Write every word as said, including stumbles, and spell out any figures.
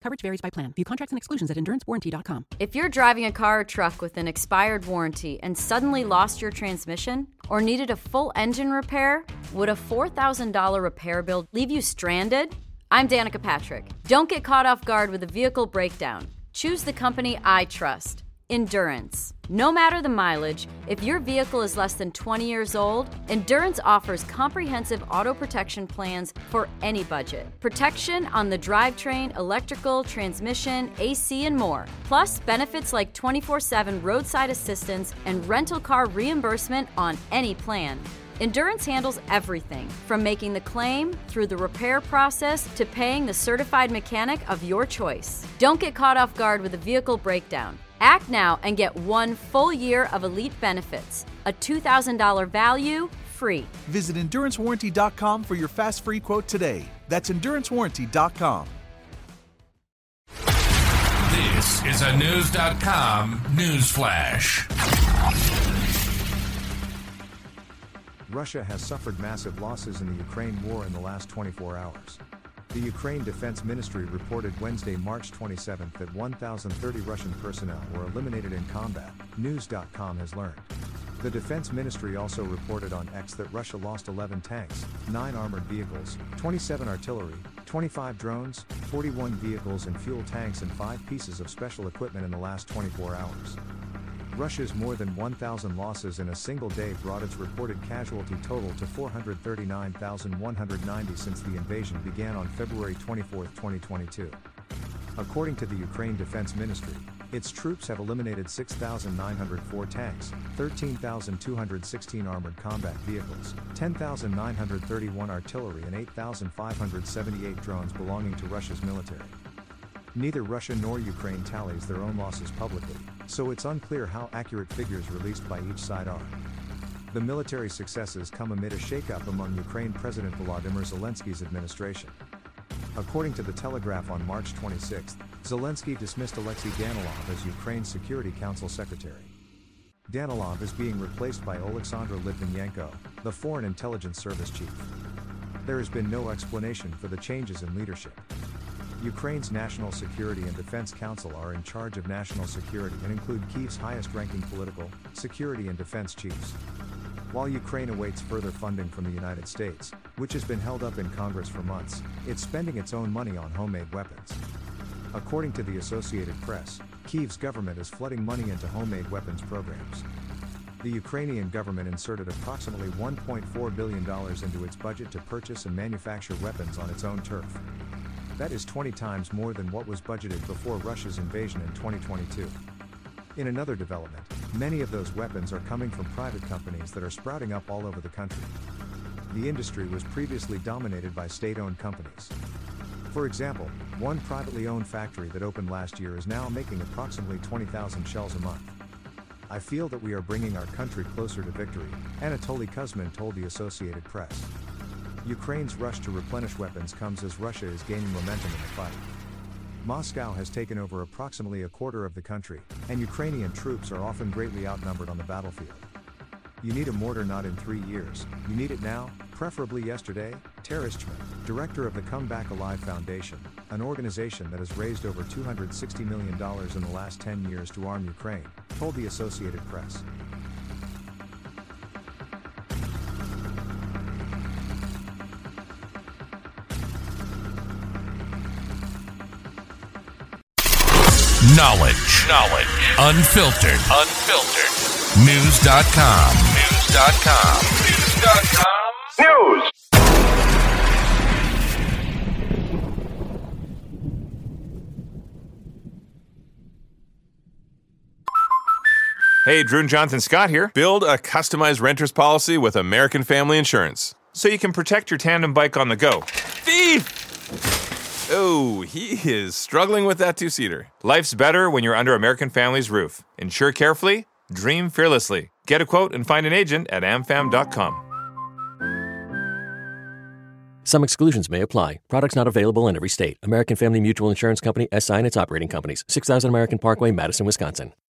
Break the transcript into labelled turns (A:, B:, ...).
A: Coverage varies by plan. View contracts and exclusions at endurance warranty dot com.
B: If you're driving a car or truck with an expired warranty and suddenly lost your transmission or needed a full engine repair, would a four thousand dollars repair bill leave you stranded? I'm Danica Patrick. Don't get caught off guard with a vehicle breakdown. Choose the company I trust. Endurance. No matter the mileage, if your vehicle is less than twenty years old, Endurance offers comprehensive auto protection plans for any budget. Protection on the drivetrain, electrical, transmission, A C, and more. Plus, benefits like twenty-four seven roadside assistance and rental car reimbursement on any plan. Endurance handles everything, from making the claim, through the repair process, to paying the certified mechanic of your choice. Don't get caught off guard with a vehicle breakdown. Act now and get one full year of elite benefits. A two thousand dollars value, free.
C: Visit endurance warranty dot com for your fast free quote today. That's endurance warranty dot com.
D: This is a news dot com news flash.
E: Russia has suffered massive losses in the Ukraine war in the last twenty-four hours. The Ukraine Defense Ministry reported Wednesday, March twenty-seventh, that one thousand thirty Russian personnel were eliminated in combat, news dot com has learned. The Defense Ministry also reported on X that Russia lost eleven tanks, nine armored vehicles, twenty-seven artillery, twenty-five drones, forty-one vehicles and fuel tanks, and five pieces of special equipment in the last twenty-four hours. Russia's more than one thousand losses in a single day brought its reported casualty total to four hundred thirty-nine thousand one hundred ninety since the invasion began on February twenty-fourth, twenty twenty-two. According to the Ukraine Defense Ministry, its troops have eliminated six thousand nine hundred four tanks, thirteen thousand two hundred sixteen armored combat vehicles, ten thousand nine hundred thirty-one artillery, and eight thousand five hundred seventy-eight drones belonging to Russia's military. Neither Russia nor Ukraine tallies their own losses publicly, so it's unclear how accurate figures released by each side are. The military successes come amid a shakeup among Ukraine President Volodymyr Zelensky's administration. According to The Telegraph on March twenty-sixth, Zelensky dismissed Alexei Danilov as Ukraine's Security Council Secretary. Danilov is being replaced by Oleksandr Litvinenko, the Foreign Intelligence Service chief. There has been no explanation for the changes in leadership. Ukraine's National Security and Defense Council are in charge of national security and include Kyiv's highest-ranking political, security and defense chiefs. While Ukraine awaits further funding from the United States, which has been held up in Congress for months, it's spending its own money on homemade weapons. According to the Associated Press, Kyiv's government is flooding money into homemade weapons programs. The Ukrainian government inserted approximately one point four billion dollars into its budget to purchase and manufacture weapons on its own turf. That is twenty times more than what was budgeted before Russia's invasion in twenty twenty-two. In another development, many of those weapons are coming from private companies that are sprouting up all over the country. The industry was previously dominated by state-owned companies. For example, one privately owned factory that opened last year is now making approximately twenty thousand shells a month. I feel that we are bringing our country closer to victory, Anatoly Kuzmin told the Associated Press. Ukraine's rush to replenish weapons comes as Russia is gaining momentum in the fight. Moscow has taken over approximately a quarter of the country, and Ukrainian troops are often greatly outnumbered on the battlefield. You need a mortar not in three years, you need it now, preferably yesterday, Taras Chman, director of the Come Back Alive Foundation, an organization that has raised over two hundred sixty million dollars in the last ten years to arm Ukraine, told the Associated Press.
D: Knowledge. Knowledge. Unfiltered. Unfiltered. news dot com. news dot com. news dot com. News.
F: Hey, Drew and Jonathan Scott here. Build a customized renter's policy with American Family Insurance so you can protect your tandem bike on the go. Thief! Oh, he is struggling with that two-seater. Life's better when you're under American Family's roof. Insure carefully, dream fearlessly. Get a quote and find an agent at am fam dot com.
G: Some exclusions may apply. Products not available in every state. American Family Mutual Insurance Company, S I and its operating companies. six thousand American Parkway, Madison, Wisconsin.